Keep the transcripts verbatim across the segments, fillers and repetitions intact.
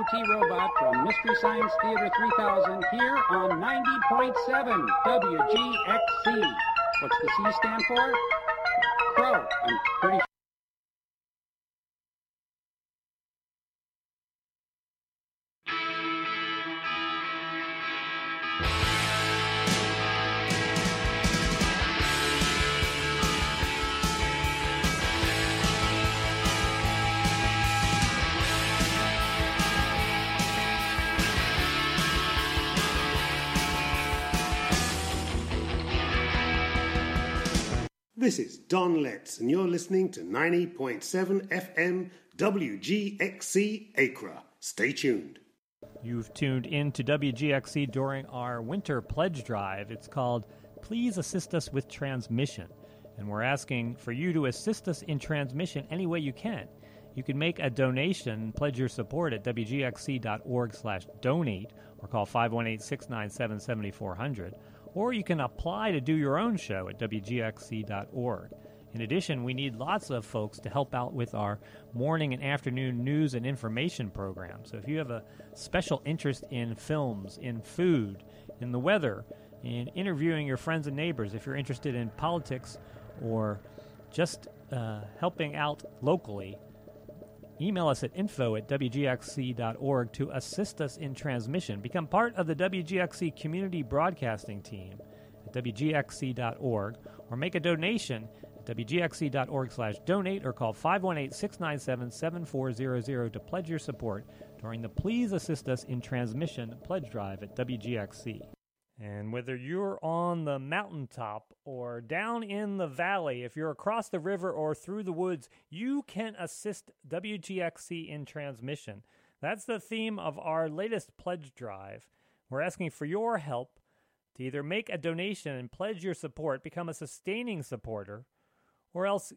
T Robot from Mystery Science Theater three thousand here on ninety point seven W G X C. What's the C stand for? Crow. I'm pretty sure. This is Don Letts, and you're listening to ninety point seven F M W G X C Acra. Stay tuned. You've tuned in to W G X C during our winter pledge drive. It's called Please Assist Us with Transmission, and we're asking for you to assist us in transmission any way you can. You can make a donation, pledge your support at W G X C dot org slash donate, or call five one eight, six nine seven, seven four zero zero. Or you can apply to do your own show at W G X C dot org. In addition, we need lots of folks to help out with our morning and afternoon news and information program. So if you have a special interest in films, in food, in the weather, in interviewing your friends and neighbors, if you're interested in politics or just uh, helping out locally, email us at info at W G X C dot org to assist us in transmission. Become part of the W G X C community broadcasting team at W G X C dot org, or make a donation at W G X C dot org slash donate, or call five one eight, six nine seven, seven four zero zero to pledge your support during the Please Assist Us in Transmission pledge drive at W G X C. And whether you're on the mountaintop or down in the valley, if you're across the river or through the woods, you can assist W G X C in transmission. That's the theme of our latest pledge drive. We're asking for your help to either make a donation and pledge your support, become a sustaining supporter, or else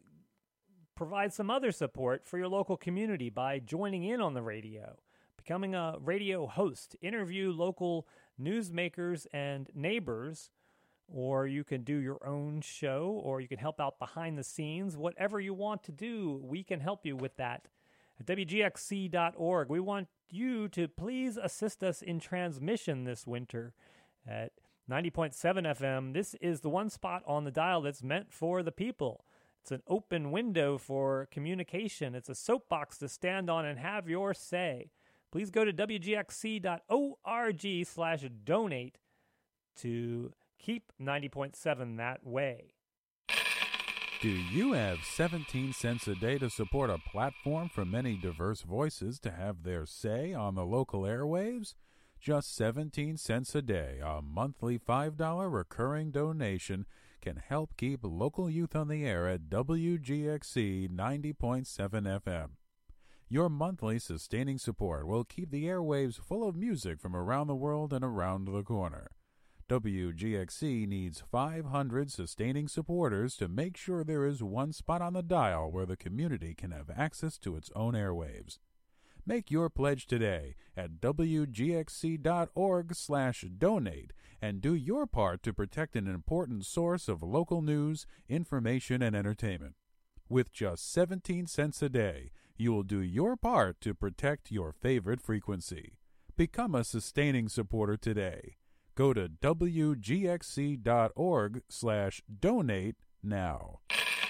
provide some other support for your local community by joining in on the radio, becoming a radio host, interview local newsmakers and neighbors, or you can do your own show, or you can help out behind the scenes. Whatever you want to do, we can help you with that at W G X C dot org. We want you to please assist us in transmission this winter at ninety point seven F M. This is the one spot on the dial that's meant for the people. It's an open window for communication. It's a soapbox to stand on and have your say. Please go to W G X C dot org slash donate to keep ninety point seven that way. Do you have seventeen cents a day to support a platform for many diverse voices to have their say on the local airwaves? Just seventeen cents a day, a monthly five dollars recurring donation, can help keep local youth on the air at W G X C ninety point seven F M. Your monthly sustaining support will keep the airwaves full of music from around the world and around the corner. W G X C needs five hundred sustaining supporters to make sure there is one spot on the dial where the community can have access to its own airwaves. Make your pledge today at W G X C dot org slash donate and do your part to protect an important source of local news, information, and entertainment. With just seventeen cents a day, you will do your part to protect your favorite frequency. Become a sustaining supporter today. Go to W G X C dot org slash donate now.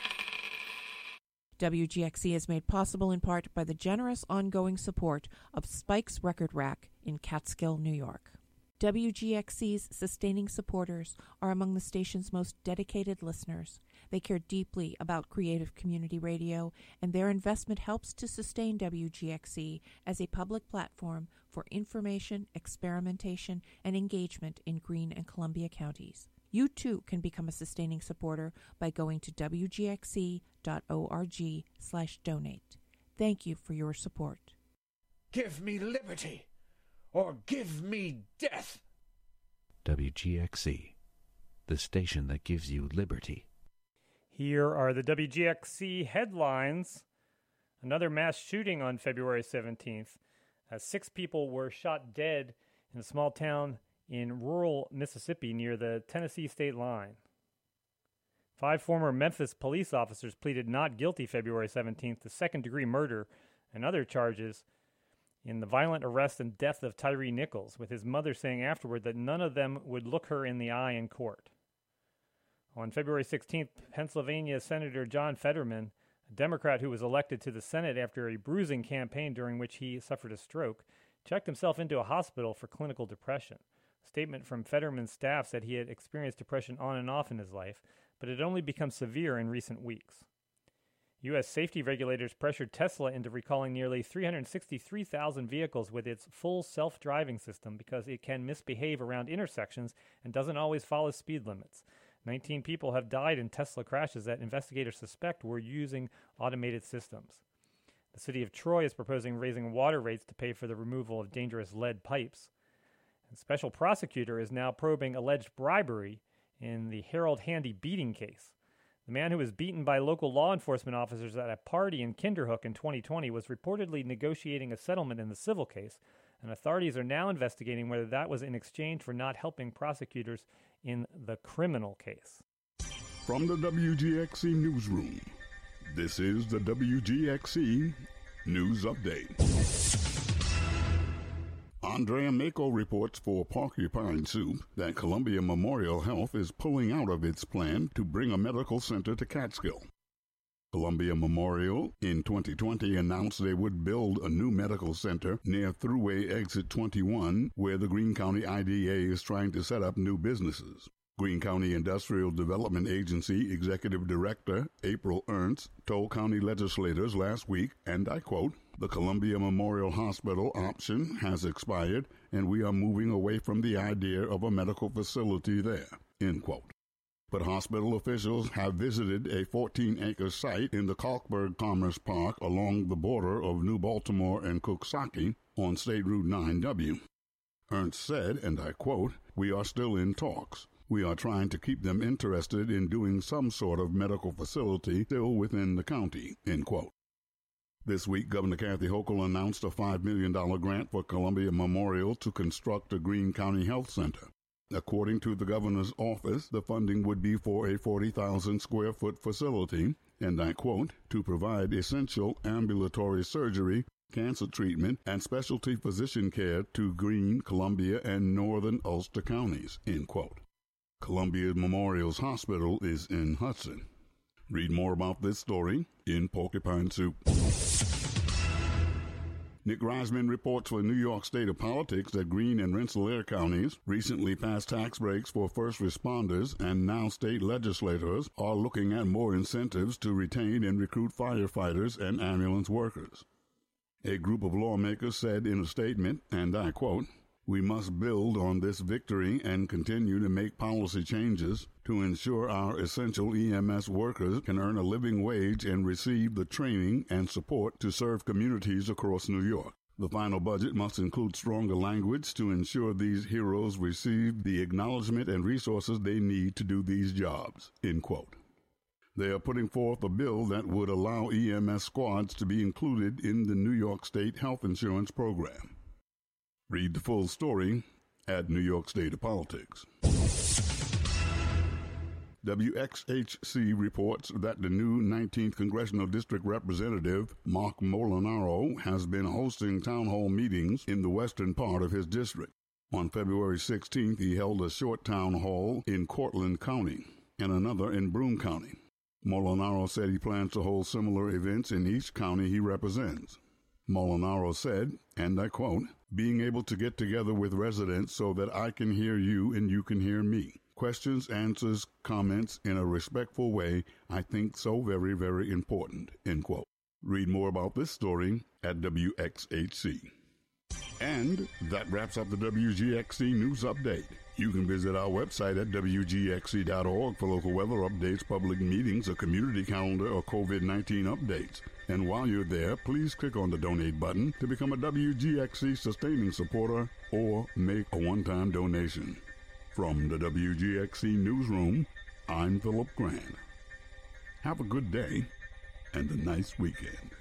W G X C is made possible in part by the generous ongoing support of Spike's Record Rack in Catskill, New York. W G X C's sustaining supporters are among the station's most dedicated listeners. They care deeply about creative community radio, and their investment helps to sustain W G X C as a public platform for information, experimentation, and engagement in Greene and Columbia counties. You too can become a sustaining supporter by going to W G X C dot org slash donate. Thank you for your support. Give me liberty, or give me death. W G X C, the station that gives you liberty. Here are the W G X C headlines. Another mass shooting on February seventeenth, as six people were shot dead in a small town in rural Mississippi near the Tennessee state line. Five former Memphis police officers pleaded not guilty February seventeenth to second-degree murder and other charges in the violent arrest and death of Tyree Nichols, with his mother saying afterward that none of them would look her in the eye in court. On February sixteenth, Pennsylvania Senator John Fetterman, a Democrat who was elected to the Senate after a bruising campaign during which he suffered a stroke, checked himself into a hospital for clinical depression. A statement from Fetterman's staff said he had experienced depression on and off in his life, but it had only become severe in recent weeks. U S safety regulators pressured Tesla into recalling nearly three hundred sixty-three thousand vehicles with its full self-driving system because it can misbehave around intersections and doesn't always follow speed limits. nineteen people have died in Tesla crashes that investigators suspect were using automated systems. The city of Troy is proposing raising water rates to pay for the removal of dangerous lead pipes. A special prosecutor is now probing alleged bribery in the Harold Handy beating case. The man who was beaten by local law enforcement officers at a party in Kinderhook in twenty twenty was reportedly negotiating a settlement in the civil case, and authorities are now investigating whether that was in exchange for not helping prosecutors in the criminal case. From the W G X C Newsroom, this is the W G X C News Update. Andrea Mako reports for Porcupine Soup that Columbia Memorial Health is pulling out of its plan to bring a medical center to Catskill. Columbia Memorial in twenty twenty announced they would build a new medical center near Thruway Exit twenty-one, where the Greene County I D A is trying to set up new businesses. Greene County Industrial Development Agency Executive Director April Ernst told county legislators last week, and I quote, "The Columbia Memorial Hospital option has expired, and we are moving away from the idea of a medical facility there," end quote. But hospital officials have visited a fourteen-acre site in the Kalkberg Commerce Park along the border of New Baltimore and Coxsackie on State Route nine W. Ernst said, and I quote, "We are still in talks. We are trying to keep them interested in doing some sort of medical facility still within the county," end quote. This week, Governor Kathy Hochul announced a five million dollars grant for Columbia Memorial to construct a Greene County Health Center. According to the governor's office, the funding would be for a forty thousand square foot facility, and I quote, "to provide essential ambulatory surgery, cancer treatment, and specialty physician care to Greene, Columbia, and northern Ulster counties," end quote. Columbia Memorial's hospital is in Hudson. Read more about this story in Porcupine Soup. Nick Reisman reports for New York State of Politics that Greene and Rensselaer counties recently passed tax breaks for first responders, and now state legislators are looking at more incentives to retain and recruit firefighters and ambulance workers. A group of lawmakers said in a statement, and I quote, "We must build on this victory and continue to make policy changes to ensure our essential E M S workers can earn a living wage and receive the training and support to serve communities across New York. The final budget must include stronger language to ensure these heroes receive the acknowledgement and resources they need to do these jobs," end quote. They are putting forth a bill that would allow E M S squads to be included in the New York State health insurance program. Read the full story at New York State of Politics. W X H C reports that the new nineteenth Congressional District Representative, Mark Molinaro, has been hosting town hall meetings in the western part of his district. On February sixteenth, he held a short town hall in Cortland County and another in Broome County. Molinaro said he plans to hold similar events in each county he represents. Molinaro said, and I quote, "Being able to get together with residents so that I can hear you and you can hear me. Questions, answers, comments in a respectful way, I think so very, very important," end quote. Read more about this story at W X H C. And that wraps up the W G X C News Update. You can visit our website at W G X C dot org for local weather updates, public meetings, a community calendar, or COVID nineteen updates. And while you're there, please click on the donate button to become a W G X C sustaining supporter or make a one-time donation. From the W G X C Newsroom, I'm Philip Grant. Have a good day and a nice weekend.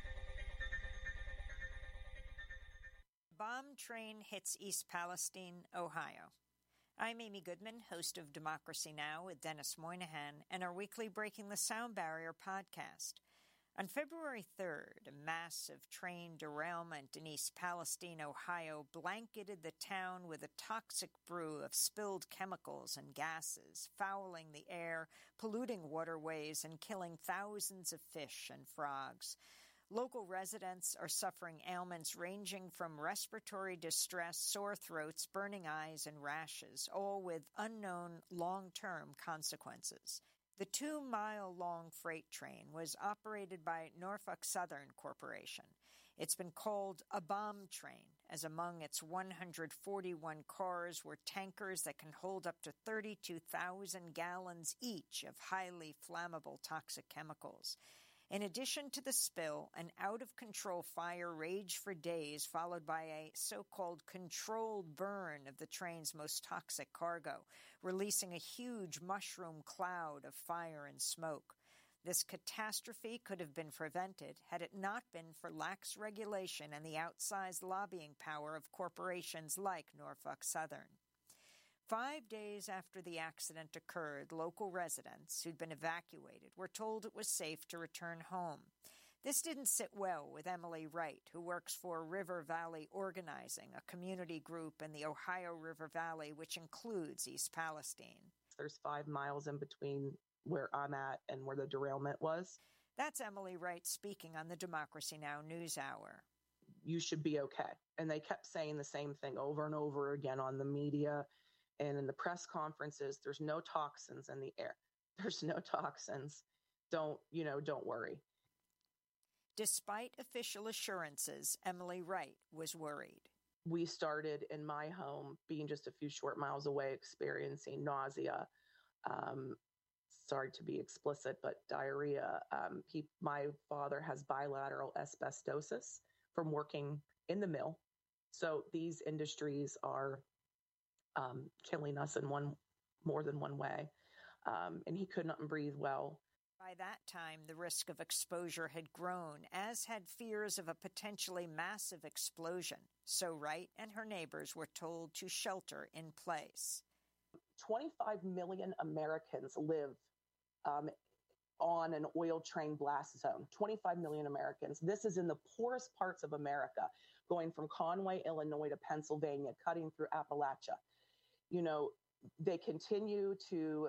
Bomb train hits East Palestine, Ohio. I'm Amy Goodman, host of Democracy Now! With Dennis Moynihan and our weekly Breaking the Sound Barrier podcast. On February third, a massive train derailment in East Palestine, Ohio, blanketed the town with a toxic brew of spilled chemicals and gases, fouling the air, polluting waterways, and killing thousands of fish and frogs. Local residents are suffering ailments ranging from respiratory distress, sore throats, burning eyes, and rashes, all with unknown long-term consequences. The two-mile-long freight train was operated by Norfolk Southern Corporation. It's been called a bomb train, as among its one hundred forty-one cars were tankers that can hold up to thirty-two thousand gallons each of highly flammable toxic chemicals. In addition to the spill, an out-of-control fire raged for days, followed by a so-called controlled burn of the train's most toxic cargo, releasing a huge mushroom cloud of fire and smoke. This catastrophe could have been prevented had it not been for lax regulation and the outsized lobbying power of corporations like Norfolk Southern. Five days after the accident occurred, local residents who'd been evacuated were told it was safe to return home. This didn't sit well with Emily Wright, who works for River Valley Organizing, a community group in the Ohio River Valley, which includes East Palestine. There's five miles in between where I'm at and where the derailment was. That's Emily Wright speaking on the Democracy Now! News Hour. You should be okay. And they kept saying the same thing over and over again on the media and in the press conferences. There's no toxins in the air. There's no toxins. Don't, you know, don't worry. Despite official assurances, Emily Wright was worried. We started in my home, being just a few short miles away, experiencing nausea. Um, sorry to be explicit, but diarrhea. Um, he, my father has bilateral asbestosis from working in the mill. So these industries are um, killing us in one more than one way. Um, and he could not breathe well. By that time, the risk of exposure had grown, as had fears of a potentially massive explosion. So Wright and her neighbors were told to shelter in place. twenty-five million Americans live um, on an oil train blast zone. twenty-five million Americans. This is in the poorest parts of America, going from Conway, Illinois to Pennsylvania, cutting through Appalachia. You know, they continue to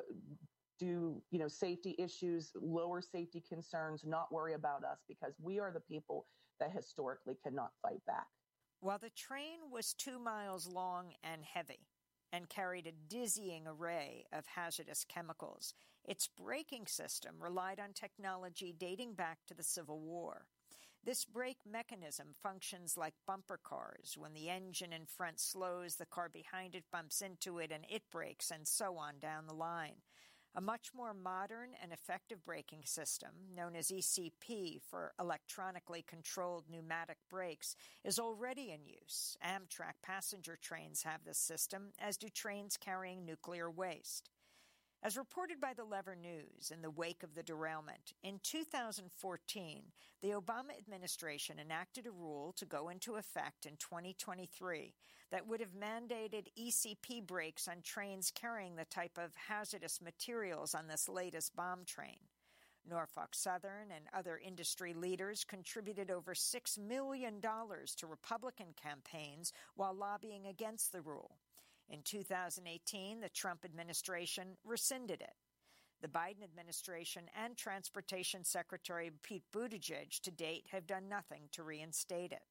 do, you know, safety issues, lower safety concerns, not worry about us, because we are the people that historically cannot fight back. While the train was two miles long and heavy and carried a dizzying array of hazardous chemicals, its braking system relied on technology dating back to the Civil War. This brake mechanism functions like bumper cars. When the engine in front slows, the car behind it bumps into it and it brakes, and so on down the line. A much more modern and effective braking system, known as E C P for electronically controlled pneumatic brakes, is already in use. Amtrak passenger trains have this system, as do trains carrying nuclear waste. As reported by the Lever News in the wake of the derailment, in two thousand fourteen, the Obama administration enacted a rule to go into effect in twenty twenty-three that would have mandated E C P brakes on trains carrying the type of hazardous materials on this latest bomb train. Norfolk Southern and other industry leaders contributed over six million dollars to Republican campaigns while lobbying against the rule. In two thousand eighteen, the Trump administration rescinded it. The Biden administration and Transportation Secretary Pete Buttigieg to date have done nothing to reinstate it.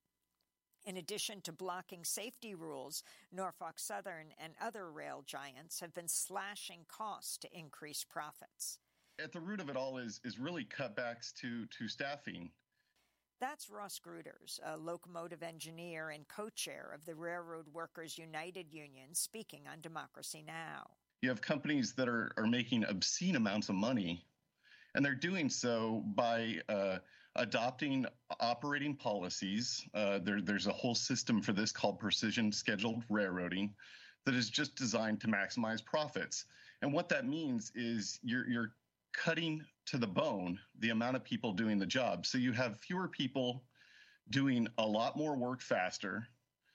In addition to blocking safety rules, Norfolk Southern and other rail giants have been slashing costs to increase profits. At the root of it all is is really cutbacks to, to staffing. That's Ross Gruters, a locomotive engineer and co-chair of the Railroad Workers United Union, speaking on Democracy Now! You have companies that are, are making obscene amounts of money, and they're doing so by uh, adopting operating policies. Uh, there, there's a whole system for this called precision scheduled railroading that is just designed to maximize profits. And what that means is you're, you're cutting to the bone the amount of people doing the job. So you have fewer people doing a lot more work faster.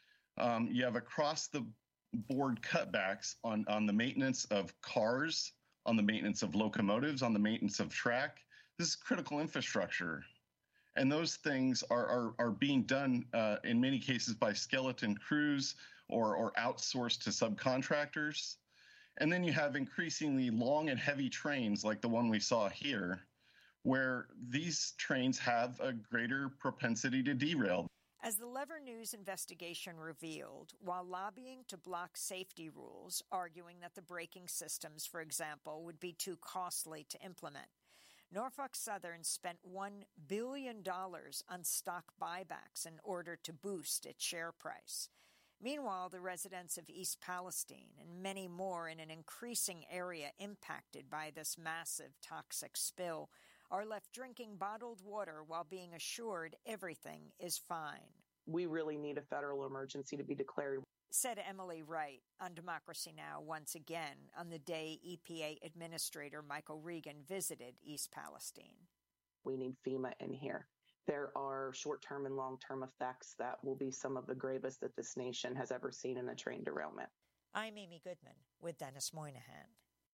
Um, you have across the board cutbacks on, on the maintenance of cars, on the maintenance of locomotives, on the maintenance of track. This is critical infrastructure. And those things are, are, are being done uh, in many cases by skeleton crews or, or outsourced to subcontractors. And then you have increasingly long and heavy trains like the one we saw here, where these trains have a greater propensity to derail. As the Lever News investigation revealed, while lobbying to block safety rules, arguing that the braking systems, for example, would be too costly to implement, Norfolk Southern spent one billion dollars on stock buybacks in order to boost its share price. Meanwhile, the residents of East Palestine and many more in an increasing area impacted by this massive toxic spill are left drinking bottled water while being assured everything is fine. We really need a federal emergency to be declared, said Emily Wright on Democracy Now! Once again on the day E P A Administrator Michael Regan visited East Palestine. We need FEMA in here. There are short-term and long-term effects that will be some of the gravest that this nation has ever seen in a train derailment. I'm Amy Goodman with Dennis Moynihan.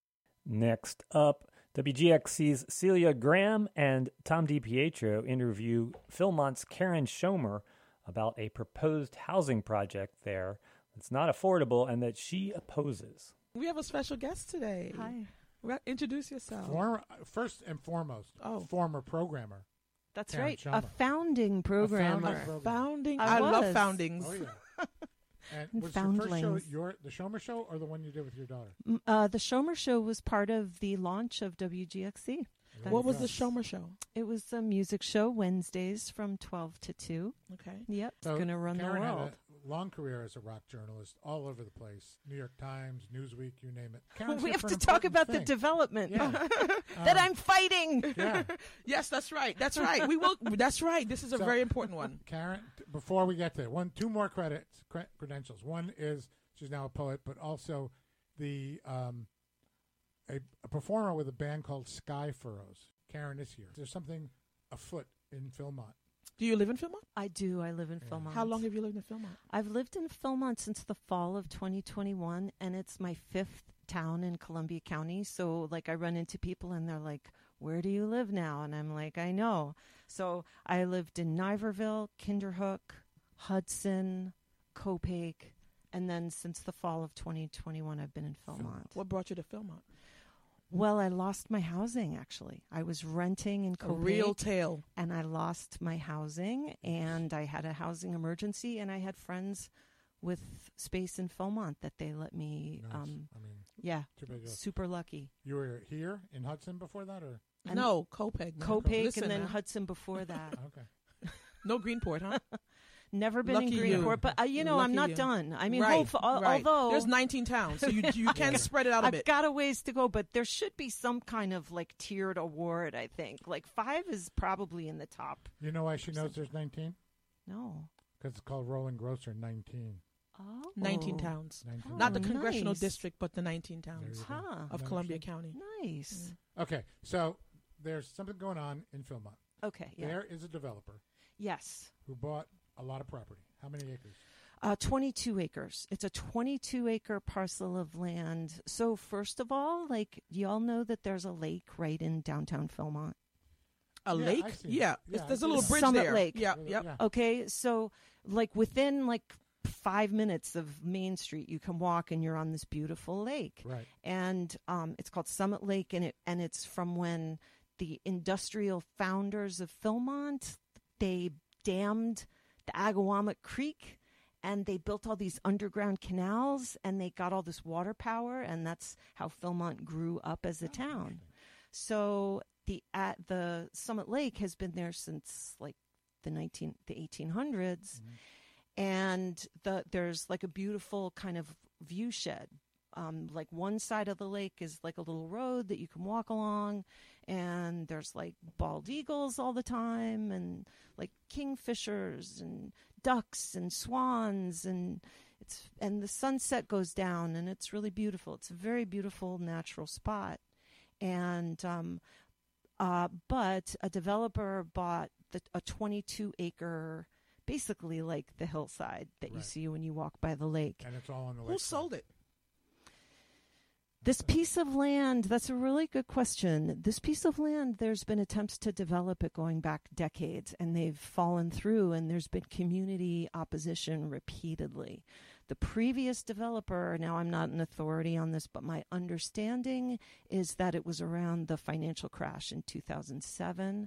Next up, W G X C's Celia Graham and Tom DiPietro interview Philmont's Karen Schomer about a proposed housing project there that's not affordable and that she opposes. We have a special guest today. Hi. Well, introduce yourself. Former, first and foremost, oh. former programmer. That's Karen right. Schomer. A founding programmer. A founding. Founding. I, I was. love foundings. Oh, yeah. And was your first show your, the Schomer Show or the one you did with your daughter? Uh, the Schomer Show was part of the launch of W G X C. What was the Schomer Show? It was a music show Wednesdays from twelve to two. Okay. Yep. So it's going to run Karen the world. Had a long career as a rock journalist all over the place. New York Times, Newsweek, you name it. Karen's we here have for to an talk important about thing. the development Yeah. that Um, I'm fighting. Yeah. Yes, that's right. That's right. We will. That's right. This is a So, very important one. Karen, t- before we get to it, one, two more credits, cre- credentials. One is she's now a poet, but also the um, a, a performer with a band called Sky Furrows. Karen is here. There's something afoot in Philmont. Do you live in Philmont? I do. I live in Yeah. Philmont. How long have you lived in Philmont? I've lived in Philmont since the fall of twenty twenty-one, and it's my fifth town in Columbia County. So, like, I run into people, and they're like, where do you live now? And I'm like, I know. So I lived in Niverville, Kinderhook, Hudson, Copac, and then since the fall of twenty twenty-one, I've been in Philmont. What brought you to Philmont? Well, I lost my housing, actually. I was renting in A Copac. real tale. And I lost my housing, and I had a housing emergency, and I had friends with space in Philmont that they let me, Nice. um, I mean, yeah, too big a- super lucky. You were here in Hudson before that, or And no, Copac. man. Copac, Listen and then now. Hudson before that. okay? No Greenport, huh? Never been Lucky in you. Greenport, but uh, you know, Lucky I'm not you. done. I mean, right, hope, al- right. although there's nineteen towns, so you you can spread it out a I've bit. got a ways to go, but there should be some kind of like tiered award. I think like five is probably in the top. You know why she knows there's nineteen? No, Because it's called Roland Grocer nineteen. oh, nineteen towns, nineteen. not the Oh, congressional nice. district, but the nineteen There towns you go. Huh. of You Columbia understand? County. Nice. Okay, so there's something going on in Philmont. Okay. Yeah. There is a developer Yes. who bought a lot of property. How many acres? Uh, twenty-two acres. It's a twenty-two acre parcel of land. So first of all, like, y'all know that there's a lake right in downtown Philmont. A Yeah, lake? I've seen Yeah, it. It's- Yeah, there's a I've little seen bridge Summit there. Lake. Yeah, Really? yep. Yeah. Okay, so like within like five minutes of Main Street, you can walk and you're on this beautiful lake. Right. And um, it's called Summit Lake, and it and it's from when the industrial founders of Philmont, they dammed the Agawamut Creek, and they built all these underground canals, and they got all this water power, and that's how Philmont grew up as a town. So the at the Summit Lake has been there since like the nineteen the eighteen hundreds, and the there's like a beautiful kind of view shed. Um, like one side of the lake is like a little road that you can walk along, and there's like bald eagles all the time, and like kingfishers and ducks and swans, and it's and the sunset goes down, and it's really beautiful. It's a very beautiful natural spot, and um, uh, but a developer bought the, a twenty-two acre, basically like the hillside that you Right. see when you walk by the lake. And it's all on the lake. Who sold it? This piece of land, that's a really good question. This piece of land, there's been attempts to develop it going back decades, and they've fallen through, and there's been community opposition repeatedly. The previous developer, now I'm not an authority on this, but my understanding is that it was around the financial crash in two thousand seven.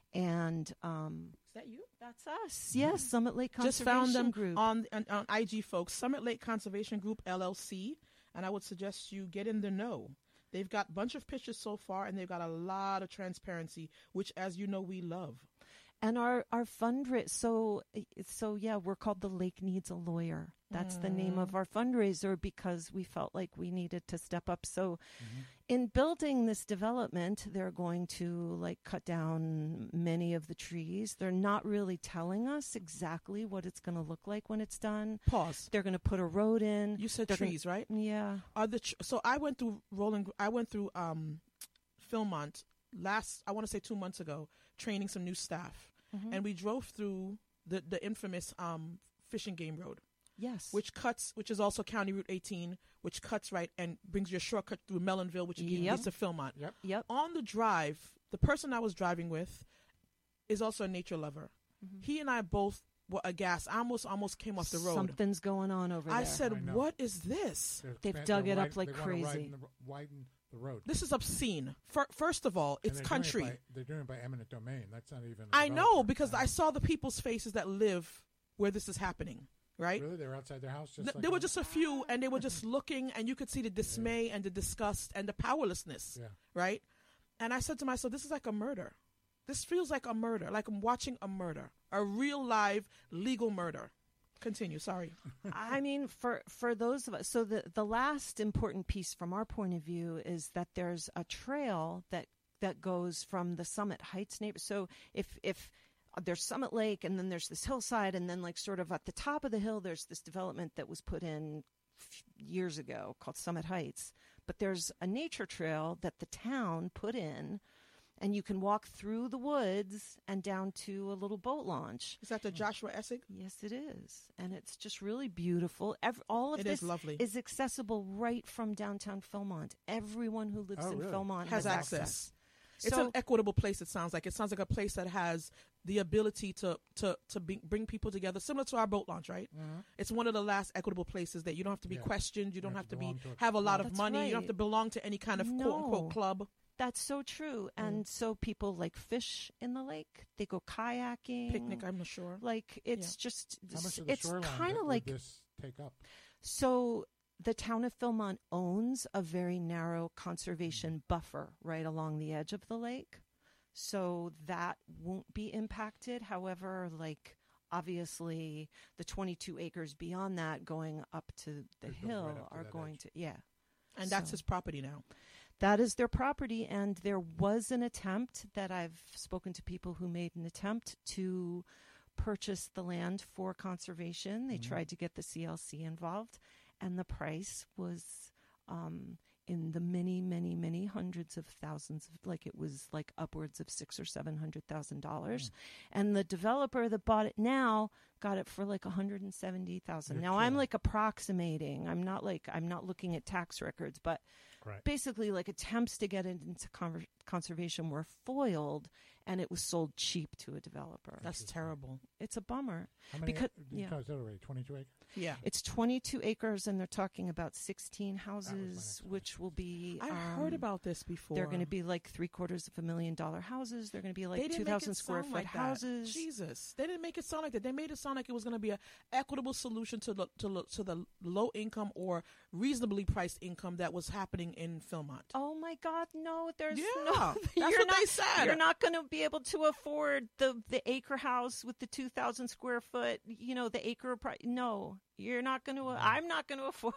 And um, Is that you? That's us. Yes, Summit Lake Just Conservation found them Group. on, on on I G, folks. Summit Lake Conservation Group, L L C. And I would suggest you get in the know. They've got a bunch of pictures so far, and they've got a lot of transparency, which, as you know, we love. And our, our fundraiser, so, so yeah, we're called The Lake Needs a Lawyer. That's mm. the name of our fundraiser because we felt like we needed to step up. So mm-hmm. in building this development, they're going to like cut down many of the trees. They're not really telling us exactly what it's going to look like when it's done. Pause. They're going to put a road in. You said they're trees, gonna, right? Yeah. Are the tr- so I went through Rolling, I went through um, Philmont last, I want to say two months ago, training some new staff. Mm-hmm. And we drove through the, the infamous um, Fish and Game Road. Yes. Which cuts, which is also County Route eighteen, which cuts right and brings you a shortcut through Mellonville, which yep. gets to Philmont. Yep. Yep. On the drive, the person I was driving with is also a nature lover. Mm-hmm. He and I both were aghast. I almost almost came off the road. Something's going on over I there. said, I what is this? They're, They've they're dug it widen, up like they crazy. Widen the, widen the road. This is obscene. For, first of all, it's they're country. Doing it by, they're doing it by eminent domain. That's not even. I know because I saw the people's faces that live where this is happening. Right? Really? They were outside their house? Just Th- like there were just a few, and they were just looking, and you could see the dismay yeah. and the disgust and the powerlessness. Yeah. Right? And I said to myself, this is like a murder. This feels like a murder, like I'm watching a murder, a real live legal murder. Continue. Sorry. I mean, for, for those of us, so the, the last important piece from our point of view is that there's a trail that, that goes from the Summit Heights neighborhood. So if, if, there's Summit Lake, and then there's this hillside, and then like sort of at the top of the hill, there's this development that was put in f- years ago called Summit Heights. But there's a nature trail that the town put in, and you can walk through the woods and down to a little boat launch. Is that the Joshua Essig? Yes, it is, and it's just really beautiful. Every, all of it this is, lovely. is accessible right from downtown Philmont. Everyone who lives oh, in really? Philmont has, has access. access. It's so, an equitable place, it sounds like. It sounds like a place that has the ability to to, to be, bring people together, similar to our boat launch, right? Mm-hmm. It's one of the last equitable places that you don't have to be yeah. questioned. You don't you have, have to, to be to have a lot That's of money. right. You don't have to belong to any kind of no. quote-unquote club. That's so true. Mm. And so people like fish in the lake. They go kayaking. Picnic, I'm not sure. Like, it's Yeah. just, How much of the it's shoreline kind would of like, this take up? so the town of Philmont owns a very narrow conservation buffer right along the edge of the lake. So that won't be impacted. However, like, obviously the twenty-two acres beyond that going up to the It goes hill right up to are that going edge. to, yeah. And that's So- his property now. That is their property, and there was an attempt that I've spoken to people who made an attempt to purchase the land for conservation. They Mhm. tried to get the C L C involved, and the price was um, in the many, many, many hundreds of thousands. Of, like it was like upwards of six or seven hundred thousand dollars, and the developer that bought it now got it for like one hundred and seventy thousand. Now I'm like approximating. I'm not like I'm not looking at tax records, but. Right. Basically, like attempts to get it into conver- conservation were foiled, and it was sold cheap to a developer. That's terrible. It's a bummer. How many because acres? yeah, Is that already twenty-two acres? Yeah. it's twenty-two acres, and they're talking about sixteen next houses, which will be. I um, heard about this before. They're going to be like three quarters of a million dollar houses. They're going to be They like didn't two make thousand it square sound foot like that. houses. Jesus, they didn't make it sound like that. They made it sound like it was going to be an equitable solution to the to, the- to the low income or reasonably priced income that was happening in Philmont. Oh my God, no! There's Yeah, no. that's you're what not, they said. You're not going to be able to afford the the acre house with the two thousand square foot. You know, the acre price. No, you're not going to. I'm not going to afford.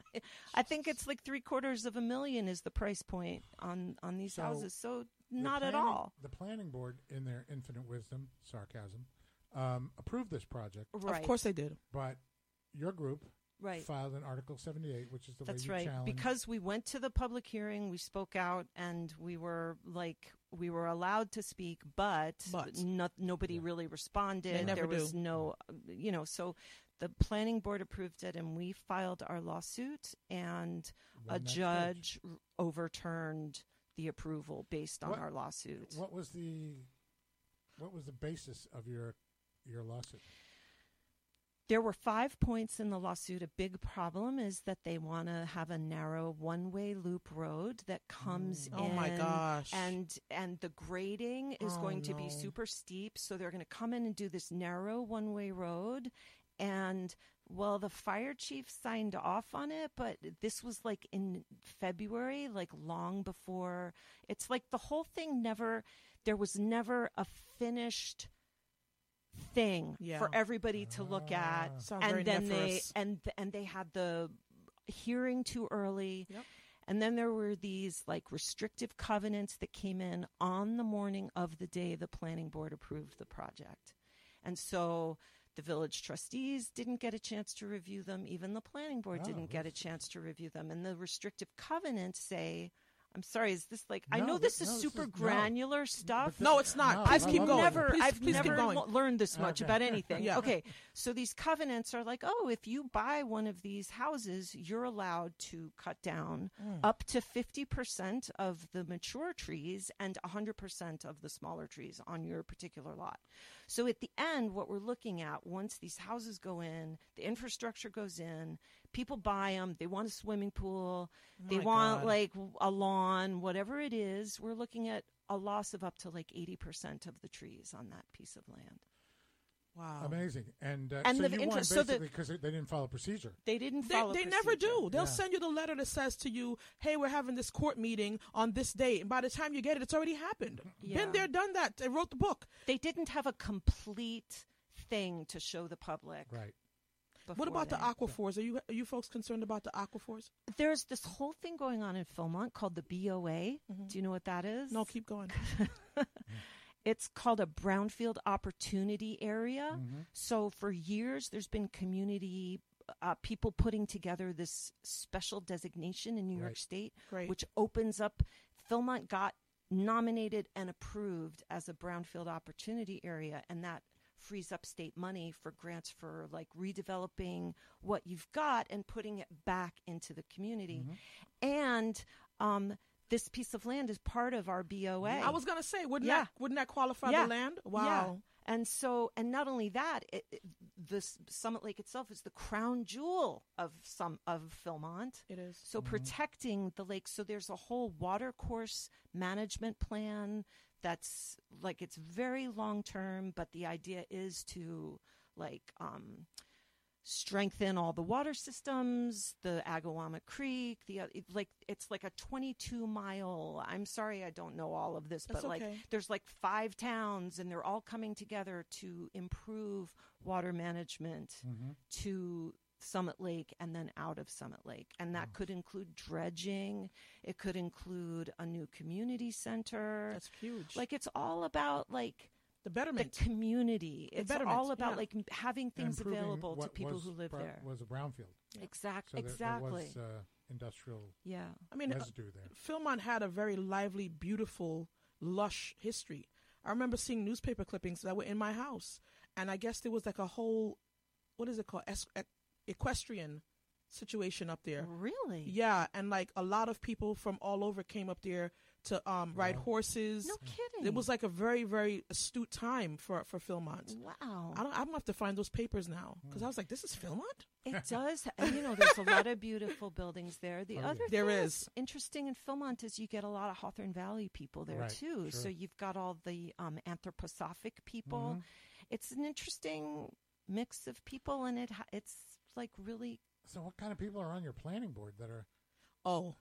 I think it's like three quarters of a million is the price point on on these So houses. So The not at planning- all. The planning board, in their infinite wisdom, sarcasm, um, approved this project. Right. Of course they did. But your group Right. filed an Article seventy-eight, which is the That's way you right. challenge. Because we went to the public hearing, we spoke out, and we were like, we were allowed to speak, but, But. no, nobody really responded. They never there was do. no, you know, so the planning board approved it, and we filed our lawsuit, and Won a that judge r- overturned the approval based on What- our lawsuit. What was the what was the basis of your your lawsuit? There were five points in the lawsuit. A big problem is that they want to have a narrow one-way loop road that comes Mm. Oh, in. my gosh. And and the grading is Oh, going to be no. super steep, so they're going to come in and do this narrow one-way road. And well, the fire chief signed off on it, but this was like in February, like long before. It's like the whole thing never. There was never a finished thing Yeah. for everybody to look at, Sounds very and then they nephros. and and they had the hearing too early. Yep. And then there were these like restrictive covenants that came in on the morning of the day the planning board approved the project. And so the village trustees didn't get a chance to review them. Even the planning board Oh, didn't get a that's- chance to review them. And the restrictive covenants say, I'm sorry, is this like, I No, know this- this is no, this super is- no. granular stuff. No, it's not. No, Please I keep love going. it. Never, Please, I've please never keep going. lo- learned this much Okay. about anything. Yeah. Okay, so these covenants are like, oh, if you buy one of these houses, you're allowed to cut down Mm. up to fifty percent of the mature trees and one hundred percent of the smaller trees on your particular lot. So at the end, what we're looking at, once these houses go in, the infrastructure goes in, people buy them, they want a swimming pool, they My want God. like a lawn, whatever it is, we're looking at a loss of up to like eighty percent of the trees on that piece of land. Wow. Amazing. And, uh, And so the you won interest- so the- basically because they didn't follow procedure. They didn't They, follow they never do. procedure. They'll Yeah. send you the letter that says to you, hey, we're having this court meeting on this date. And by the time you get it, it's already happened. Yeah. Been there, done that. They wrote the book. They didn't have a complete thing to show the public. Right. What about the beforehand. aquifers? Are you are you folks concerned about the aquifers? There's this whole thing going on in Philmont called the B O A. Do you know what that is? No, keep going. It's called a Brownfield Opportunity Area. Mm-hmm. So for years, there's been community uh, people putting together this special designation in New York Right. State, Great. which opens up. Philmont got nominated and approved as a Brownfield Opportunity Area, and that frees up state money for grants for like redeveloping what you've got and putting it back into the community. And um, this piece of land is part of our B O A. I was gonna say, wouldn't Yeah. that wouldn't that qualify Yeah. the land? Yeah. Wow. And so, and not only that, it, it, this Summit Lake itself is the crown jewel of some of Philmont. It is. So protecting the lake. So there's a whole water course management plan that's like, it's very long term, but the idea is to like um, strengthen all the water systems, the Agawama Creek, the uh, it, like it's like a twenty-two mile. I'm sorry, I don't know all of this, That's but like okay. there's like five towns, and they're all coming together to improve water management to Summit Lake and then out of Summit Lake. And that could include dredging. It could include a new community center. That's huge. Like it's all about like the the betterment. community. The It's betterment, all about yeah. like m- having things Improving available to what people was who live bro- there. Was a brownfield. Exact, So there- exactly. There, was uh, industrial yeah. I mean, uh, residue there. Philmont had a very lively, beautiful, lush history. I remember seeing newspaper clippings that were in my house, and I guess there was like a whole, what is it called, es- e- equestrian situation up there. Really? Yeah, and like a lot of people from all over came up there to um, ride horses. No kidding. It was like a very, very astute time for for Philmont. Wow. I don't. I'm gonna have to find those papers now because I was like, "This is Philmont." It does. And, you know, there's a lot of beautiful buildings there. The Oh, other yeah. There thing is. that's interesting in Philmont is you get a lot of Hawthorne Valley people there, Right, too. sure. So you've got all the um, anthroposophic people. Mhm. It's an interesting mix of people, and it ha- it's like really. So what kind of people are on your planning board that are? Oh,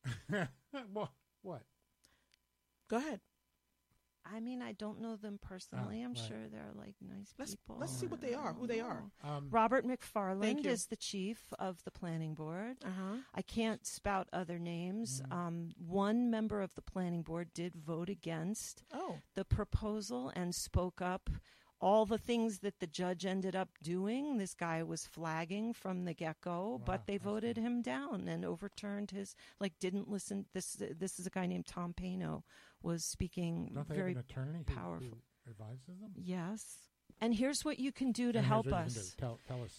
what? What? go ahead. I mean, I don't know them personally. I'm right. sure they're like nice Let's people. let's see what they are. Who they are. Um, Robert Thank McFarland you. is the chief of the planning board. Uh huh. I can't spout other names. Mm-hmm. Um, one member of the planning board did vote against Oh, the proposal and spoke up. All the things that the judge ended up doing, this guy was flagging from the get-go, but they that's voted him down and overturned his, like, didn't listen. This this is a guy named Tom Pano, was speaking Don't they very have an attorney who, powerful. who advises them? Yes. And here's what you can do to And help here's what you can us. do. Tell, tell us.